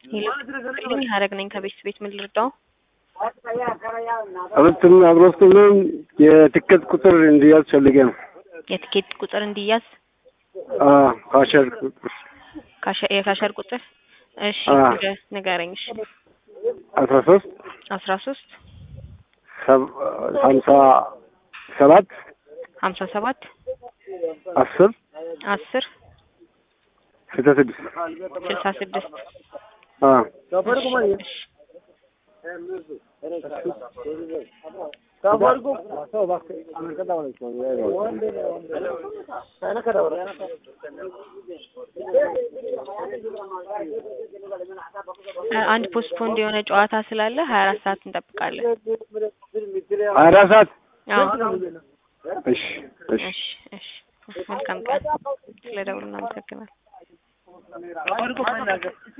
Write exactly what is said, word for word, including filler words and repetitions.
ምን ያረግነኝ ከቤት ቤት ምን ልርዳው? አብረን አብሮስተን የትኬት ቁጥር እንዲያዝ ፈልጌ ነው። የትኬት ቁጥር እንዲያዝ? አዎ ካሸር ቁጥር ካሸር የካሸር ቁጥር እሺ ንገረኝ። እሺ አስራ ሶስት አስራ ሶስት ሀምሳ ሰባት ሀምሳ ሰባት አስር አስር ስልሳ ስድስት ስልሳ ስድስት አዎ አንድ ፖስትፖንድ የሆነ ጨዋታ ስላለ ሀያ አራት ሰዓት እንጠብቃለን። ሀያ አራት ሰዓት? አዎ እሺ እሺ እሺ መልካም ቀን። ስለደውልና እናመሰግናለን።